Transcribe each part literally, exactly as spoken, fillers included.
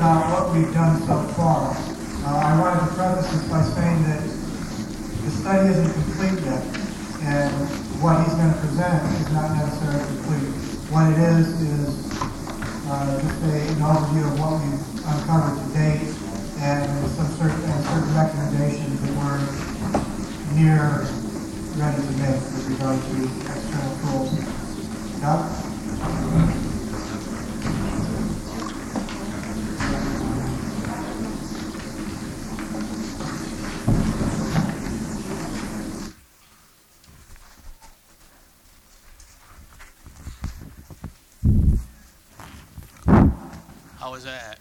about what we've done so far. Uh, I wanted to preface this by saying that the study isn't complete yet, and what he's going to present is not necessarily complete. What it is is uh, just a, an overview of what we've uncovered to date, and some certain, and certain recommendations that we're near ready to make with regard to external tools. Doug? How was that?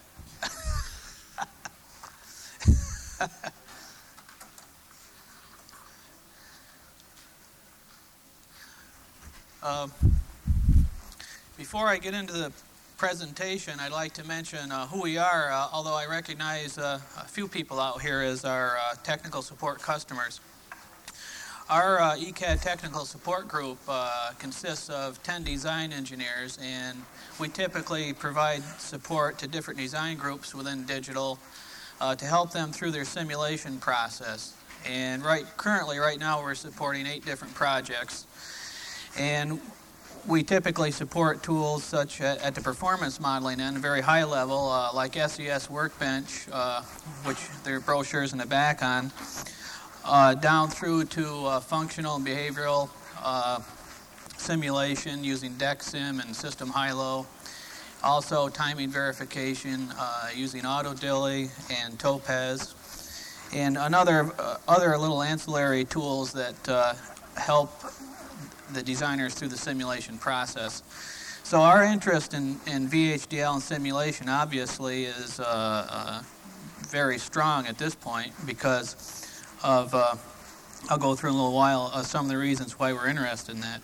uh, before I get into the presentation, I'd like to mention uh, who we are, uh, although I recognize uh, a few people out here as our uh, technical support customers. Our uh, E C A D Technical Support Group uh, consists of ten design engineers, and we typically provide support to different design groups within digital uh, to help them through their simulation process. And right currently, right now, we're supporting eight different projects. And we typically support tools such at, at the performance modeling end, very high level, uh, like S E S Workbench, uh, which there are brochures in the back on. Uh, down through to uh, functional and behavioral uh, simulation using DEXIM and System High-Low. Also timing verification uh, using AutoDILI and Topaz. And another uh, other little ancillary tools that uh, help the designers through the simulation process. So our interest in, in V H D L and simulation obviously is uh, uh, very strong at this point because of, uh, I'll go through in a little while, uh, some of the reasons why we're interested in that.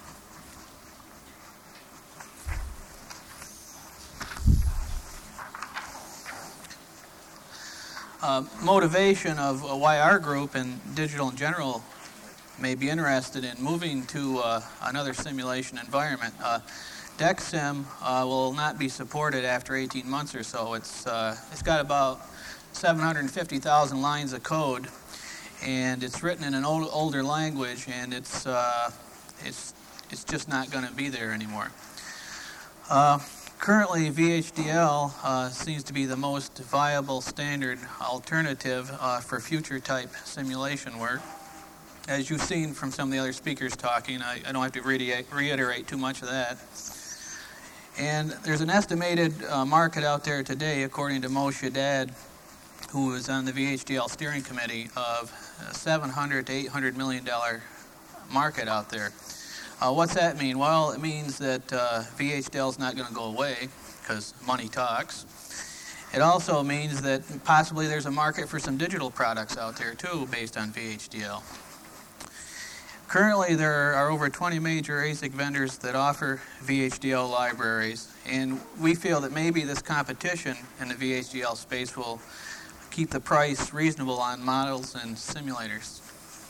Uh, motivation of uh, why our group and digital in general may be interested in moving to uh, another simulation environment. Uh, DEXIM uh, will not be supported after eighteen months or so. It's, uh, it's got about seven hundred fifty thousand lines of code, and it's written in an old, older language, and it's uh, it's it's just not going to be there anymore. Uh, currently, V H D L uh, seems to be the most viable standard alternative uh, for future type simulation work. As you've seen from some of the other speakers talking, I, I don't have to re reiterate too much of that. And there's an estimated uh, market out there today, according to Moshe Dad, who is on the V H D L steering committee, of seven hundred to eight hundred million dollar market out there. Uh, what's that mean? Well, it means that uh, V H D L is not going to go away because money talks. It also means that possibly there's a market for some digital products out there too based on V H D L. Currently, there are over twenty major A S I C vendors that offer V H D L libraries, and we feel that maybe this competition in the V H D L space will keep the price reasonable on models and simulators.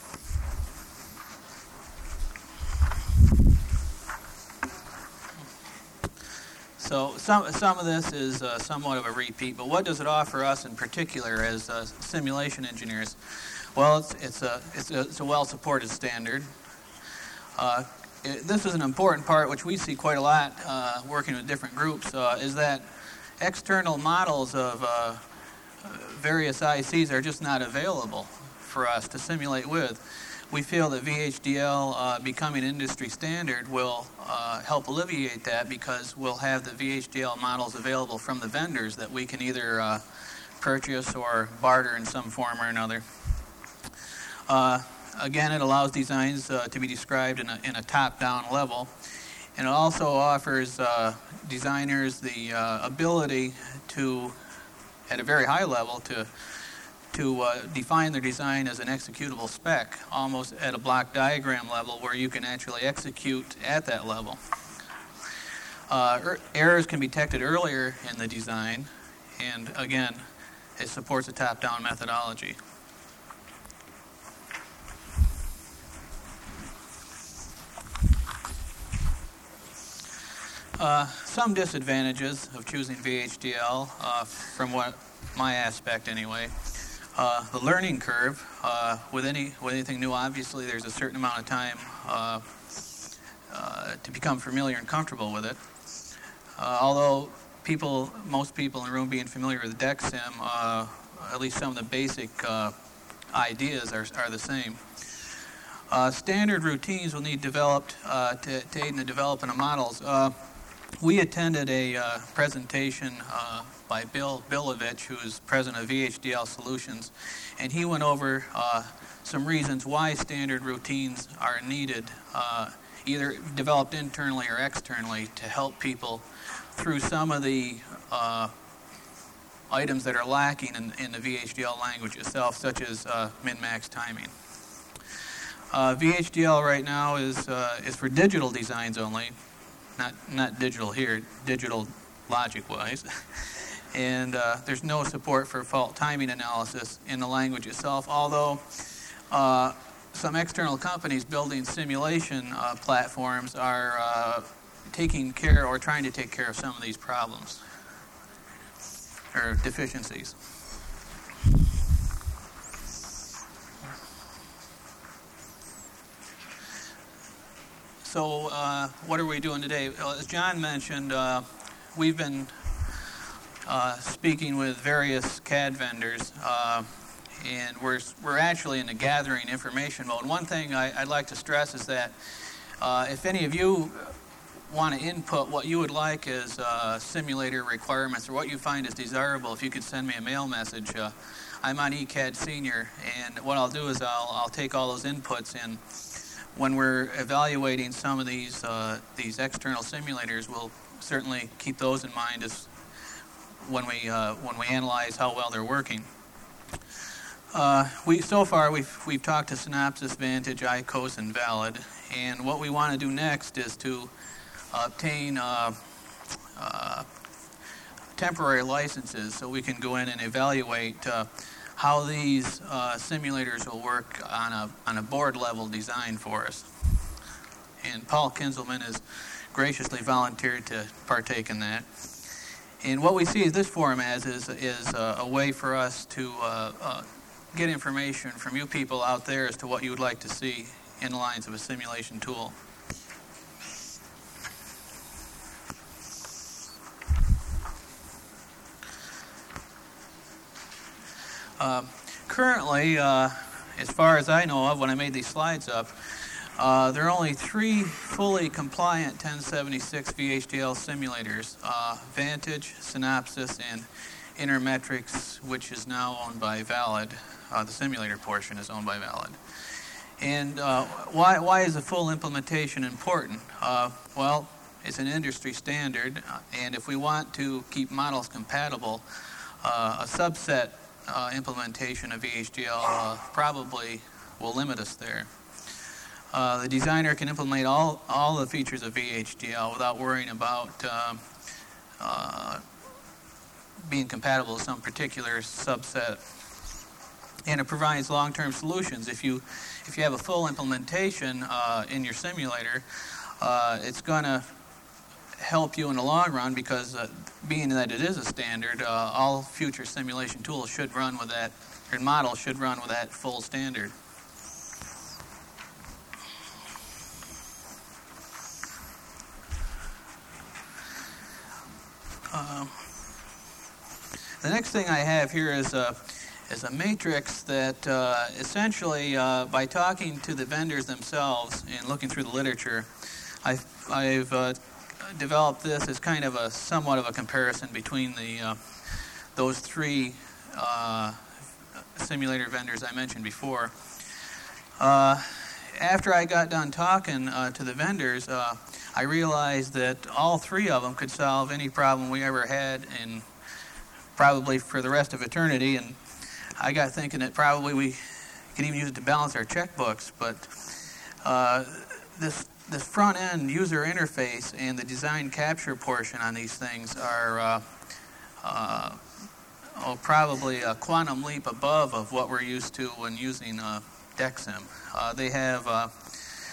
So some, some of this is uh, somewhat of a repeat, but what does it offer us in particular as uh, simulation engineers? Well, it's, it's a, it's a, it's a well-supported standard. Uh, it, this is an important part, which we see quite a lot uh, working with different groups, uh, is that external models of uh, various I Cs are just not available for us to simulate with. We feel that V H D L uh, becoming industry standard will uh, help alleviate that because we'll have the V H D L models available from the vendors that we can either uh, purchase or barter in some form or another. Uh, again, it allows designs uh, to be described in a, in a top-down level, and it also offers uh, designers the uh, ability to, at a very high level, to to uh, define their design as an executable spec, almost at a block diagram level where you can actually execute at that level. Uh, er errors can be detected earlier in the design, and again, it supports a top-down methodology. Uh, some disadvantages of choosing V H D L, uh, from what my aspect anyway. Uh, the learning curve, uh, with any with anything new, obviously there's a certain amount of time uh, uh, to become familiar and comfortable with it. Uh, although people, most people in the room being familiar with DECSIM, uh, at least some of the basic uh, ideas are, are the same. Uh, standard routines will need developed uh, to, to aid in the development of models. Uh, we attended a uh, presentation uh, by Bill Bilovich, who is president of V H D L Solutions, and he went over uh, some reasons why standard routines are needed, uh, either developed internally or externally, to help people through some of the uh, items that are lacking in, in the V H D L language itself, such as uh, min-max timing. Uh, V H D L right now is uh, is for digital designs only, not not digital here, digital logic-wise, and uh, there's no support for fault timing analysis in the language itself. Although uh, some external companies building simulation uh, platforms are uh, taking care or trying to take care of some of these problems or deficiencies. So uh, what are we doing today? Well, as John mentioned, uh, we've been uh, speaking with various C A D vendors, uh, and we're, we're actually in the gathering information mode. One thing I, I'd like to stress is that uh, if any of you want to input what you would like as uh, simulator requirements or what you find is desirable, if you could send me a mail message. Uh, I'm on E C A D Senior, and what I'll do is I'll, I'll take all those inputs, and when we're evaluating some of these uh, these external simulators, we'll certainly keep those in mind as when we uh, when we analyze how well they're working. Uh, we so far we've we've talked to Synopsys, Vantage, I C O S, and Valid, and what we want to do next is to obtain uh, uh, temporary licenses so we can go in and evaluate uh, how these uh, simulators will work on a on a board level design for us. And Paul Kinzelman has graciously volunteered to partake in that. And what we see this forum as is is a, a way for us to uh, uh, get information from you people out there as to what you would like to see in the lines of a simulation tool. Uh, currently, uh, as far as I know of, when I made these slides up, uh, there are only three fully compliant ten seventy-six V H D L simulators, uh, Vantage, Synopsys, and Intermetrics, which is now owned by Valid. Uh, the simulator portion is owned by Valid. And uh, why, why is a full implementation important? Uh, well, it's an industry standard, and if we want to keep models compatible, uh, a subset Uh, implementation of V H D L uh, probably will limit us there. Uh, the designer can implement all, all the features of V H D L without worrying about uh, uh, being compatible with some particular subset. And it provides long-term solutions. If you, if you have a full implementation uh, in your simulator, uh, it's going to help you in the long run because uh, being that it is a standard, uh, all future simulation tools should run with that, or models should run with that full standard. Uh, the next thing I have here is a, is a matrix that uh, essentially, uh, by talking to the vendors themselves and looking through the literature, I've, I've uh, developed this as kind of a somewhat of a comparison between the uh, those three uh, simulator vendors I mentioned before. Uh, after I got done talking uh, to the vendors, uh, I realized that all three of them could solve any problem we ever had, and probably for the rest of eternity. And I got thinking that probably we can even use it to balance our checkbooks. But uh, this This front-end user interface and the design capture portion on these things are uh, uh, oh, probably a quantum leap above of what we're used to when using uh, DECSIM. Uh, they have uh,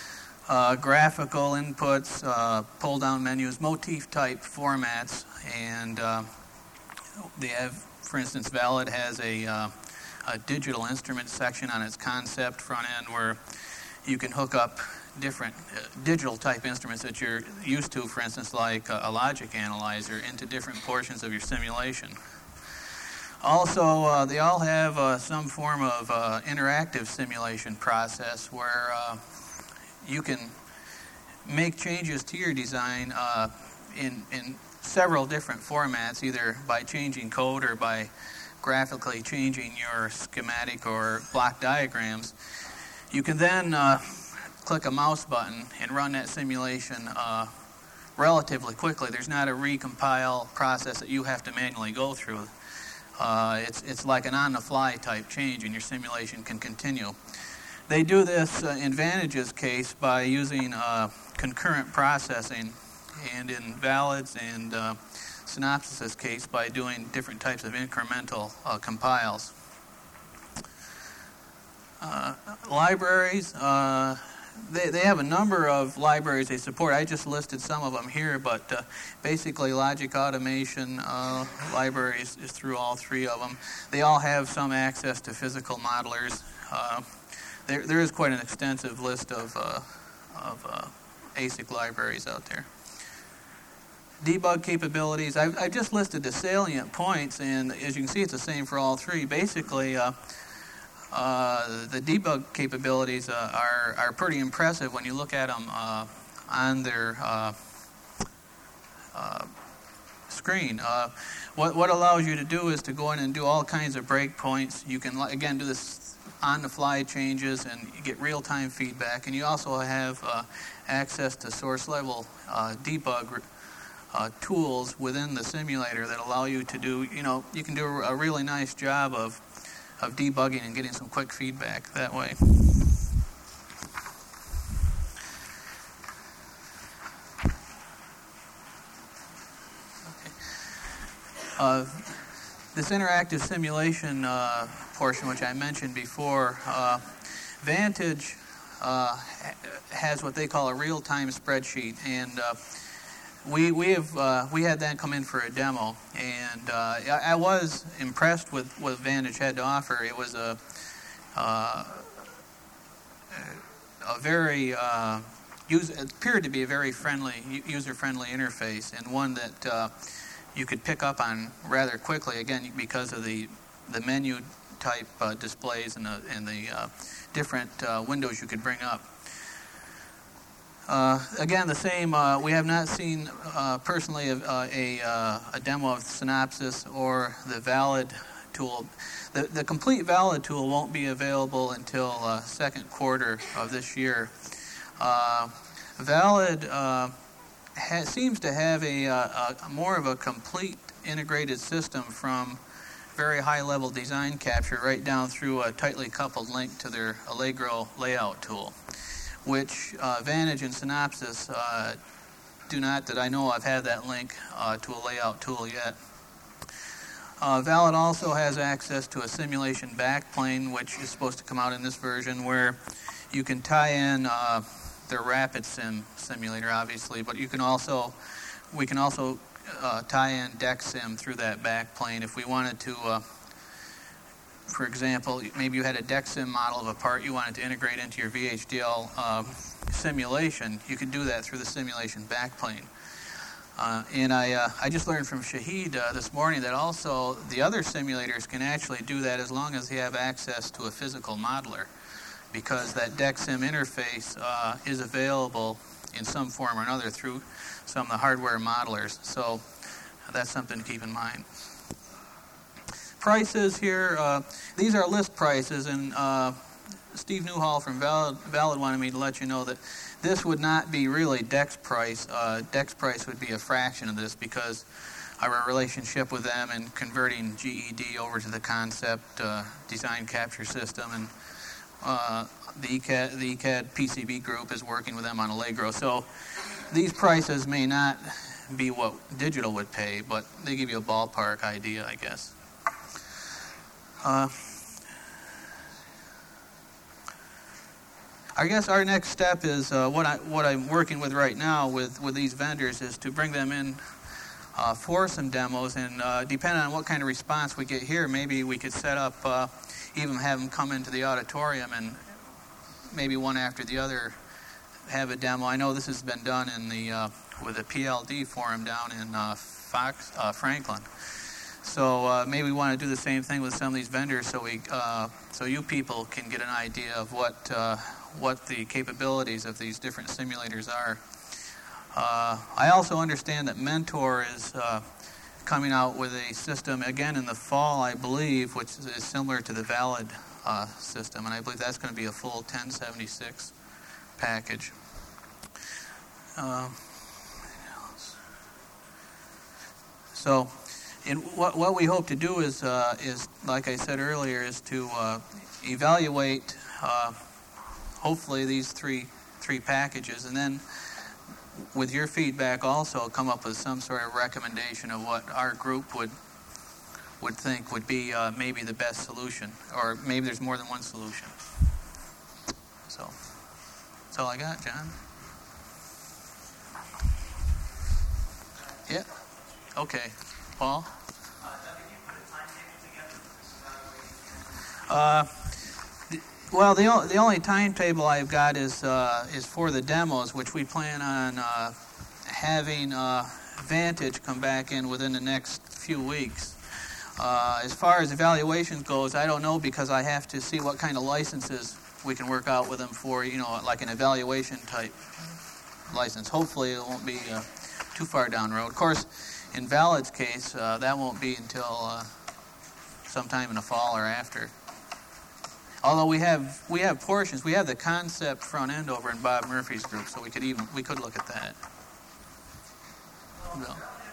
uh, graphical inputs, uh, pull-down menus, motif-type formats, and uh, they have, for instance, Valid has a, uh, a digital instrument section on its concept front end where you can hook up different uh, digital type instruments that you're used to, for instance, like uh, a logic analyzer, into different portions of your simulation. Also, uh, they all have uh, some form of uh, interactive simulation process where uh, you can make changes to your design uh, in, in several different formats, either by changing code or by graphically changing your schematic or block diagrams. You can then uh, click a mouse button and run that simulation uh, relatively quickly. There's not a recompile process that you have to manually go through. Uh, it's, it's like an on-the-fly type change, and your simulation can continue. They do this uh, in Vantage's case by using uh, concurrent processing, and in Valid's and uh, Synopsys' case by doing different types of incremental uh, compiles. Uh, libraries, uh, They, they have a number of libraries they support. I just listed some of them here, but uh, basically logic automation uh, libraries is through all three of them. They all have some access to physical modelers. Uh, there, there is quite an extensive list of, uh, of uh, A S I C libraries out there. Debug capabilities. I've, I've just listed the salient points, and as you can see, it's the same for all three. Basically, uh, Uh, the debug capabilities uh, are, are pretty impressive when you look at them uh, on their uh, uh, screen. Uh, what, what allows you to do is to go in and do all kinds of breakpoints. You can, again, do this on-the-fly changes and you get real-time feedback. And you also have uh, access to source-level uh, debug uh, tools within the simulator that allow you to do, you know, you can do a really nice job of of debugging and getting some quick feedback that way. Okay. Uh, this interactive simulation uh, portion, which I mentioned before, uh, Vantage uh, has what they call a real-time spreadsheet, and uh, We we have uh, we had that come in for a demo, and uh, I, I was impressed with what Vantage had to offer. It was a uh, a very uh, use, it appeared to be a very friendly, user-friendly interface, and one that uh, you could pick up on rather quickly. Again, because of the the menu type uh, displays and the and the uh, different uh, windows you could bring up. Uh, again, the same, uh, we have not seen uh, personally a, a, a demo of Synopsys or the Valid tool. The, the complete Valid tool won't be available until uh, second quarter of this year. Uh, Valid uh, ha seems to have a, a, a more of a complete integrated system from very high-level design capture right down through a tightly coupled link to their Allegro layout tool, which uh, Vantage and Synopsys uh, do not, that I know of, have that link uh, to a layout tool yet. Uh, Valid also has access to a simulation backplane, which is supposed to come out in this version, where you can tie in uh, their RapidSim simulator, obviously, but you can also, we can also uh, tie in DexSim through that backplane if we wanted to. Uh, For example, maybe you had a DexSim model of a part you wanted to integrate into your V H D L uh, simulation. You could do that through the simulation backplane. Uh, and I, uh, I just learned from Shahid uh, this morning that also the other simulators can actually do that as long as they have access to a physical modeler, because that DexSim interface uh, is available in some form or another through some of the hardware modelers. So that's something to keep in mind. Prices here, uh, these are list prices, and uh, Steve Newhall from Valid, Valid wanted me to let you know that this would not be really Dex price. Uh, Dex price would be a fraction of this because of our relationship with them and converting G E D over to the concept uh, design capture system, and uh, the E C A D, the E C A D P C B group is working with them on Allegro. So these prices may not be what digital would pay, but they give you a ballpark idea, I guess. Uh, I guess our next step is uh, what I what I'm working with right now with with these vendors is to bring them in uh, for some demos, and uh, depending on what kind of response we get here, maybe we could set up uh, even have them come into the auditorium and maybe one after the other have a demo. I know this has been done in the uh, with the P L D forum down in uh, Fox uh, Franklin. So uh, maybe we want to do the same thing with some of these vendors, so we uh, so you people can get an idea of what uh, what the capabilities of these different simulators are. Uh, I also understand that Mentor is uh, coming out with a system again in the fall, I believe, which is similar to the Valid uh, system, and I believe that's going to be a full ten seventy-six package. Uh, so, in what what we hope to do is uh, is like I said earlier, is to uh, evaluate uh, hopefully these three three packages, and then with your feedback also come up with some sort of recommendation of what our group would would think would be uh, maybe the best solution, or maybe there's more than one solution. So that's all I got, John. Yeah. Okay. Paul? Uh, th- well, the, o- the only timetable I've got is uh, is for the demos, which we plan on uh, having uh, Vantage come back in within the next few weeks. Uh, as far as evaluation goes, I don't know, because I have to see what kind of licenses we can work out with them for, you know, like an evaluation type license. Hopefully it won't be uh, too far down the road. Of course, in Valid's case, uh, that won't be until uh, sometime in the fall or after. Although we have we have portions, we have the concept front end over in Bob Murphy's group, so we could even we could look at that. No.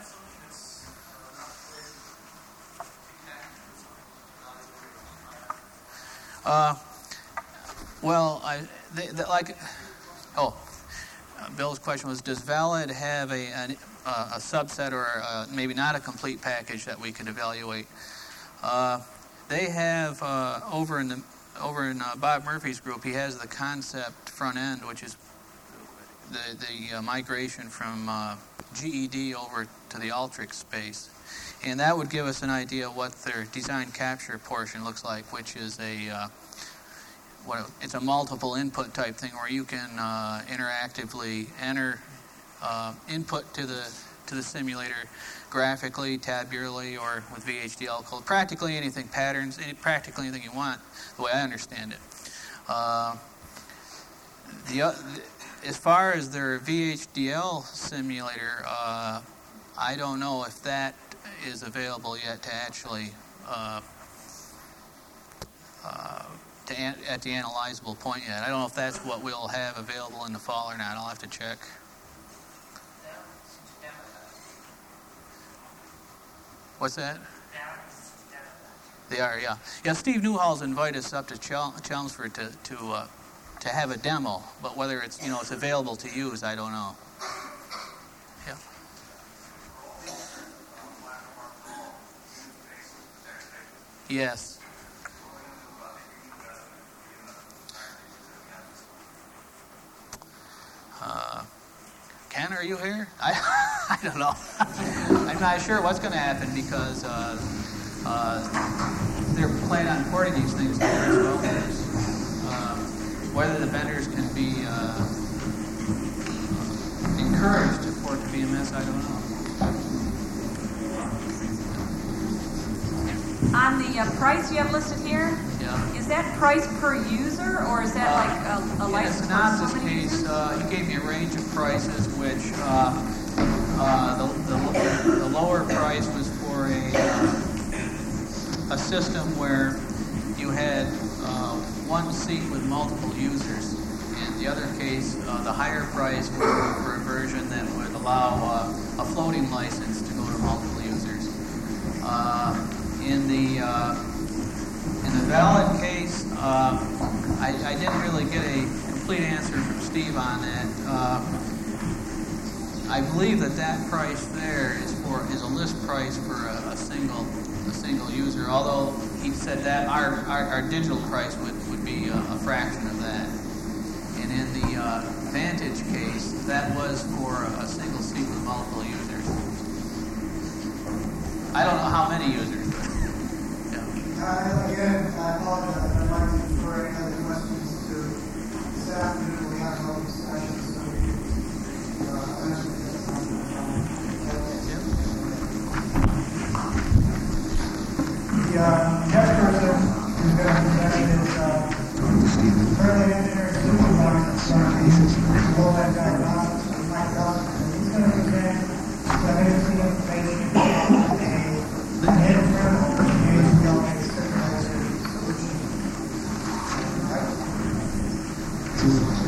Uh, well, I they, they, like oh. Uh, Bill's question was, does Valid have a, an, uh, a subset or uh, maybe not a complete package that we could evaluate? Uh, they have uh, over in the over in uh, Bob Murphy's group, he has the concept front end, which is the the uh, migration from uh, G E D over to the Alteryx space, and that would give us an idea of what their design capture portion looks like, which is a uh, What, it's a multiple input type thing where you can uh, interactively enter uh, input to the to the simulator graphically, tabularly, or with V H D L code. Practically anything, patterns, any, practically anything you want, the way I understand it. Uh, the, uh, as far as their V H D L simulator, uh, I don't know if that is available yet to actually uh, uh, To an, at the analyzable point yet. I don't know if that's what we'll have available in the fall or not. I'll have to check. What's that? They are, yeah. Yeah, Steve Newhall's invited us up to Chel- Chelmsford to to uh, to have a demo, but whether it's you know it's available to use, I don't know. Yeah. Yes. Uh, Ken, are you here? I I don't know. I'm not sure what's going to happen because uh, uh, they're planning on porting these things there as well. Uh, whether the vendors can be uh, encouraged to port to V M S, I don't know. On the uh, price you have listed here, yeah. Is that price per user, or is that Uh, like a, a license In for the so Synopsys many case, users? uh, he gave me a range of prices, which uh, uh, the, the, the lower price was for a, uh, a system where you had uh, one seat with multiple users. In the other case, uh, the higher price was for a version that would allow uh, a floating license to go to multiple users. Uh, in the uh, In the Valid case, uh, I, I didn't really get a complete answer from Steve on that. Uh, I believe that that price there is for is a list price for a, a single a single user. Although he said that our our, our digital price would, would be a, a fraction of that. in the uh, Vantage case, that was for a single seat with multiple users. I don't know how many users. Yeah. Uh, again, I apologize. I'd like to defer any other questions to this afternoon. We have no discussion, so we can uh, answer this. The uh, next person who's going to present is uh, currently engineering supervisor from Worldwide Diagnostics, Mike Dawson, and he's going to present some interesting information about a an internal communication building solution. Right?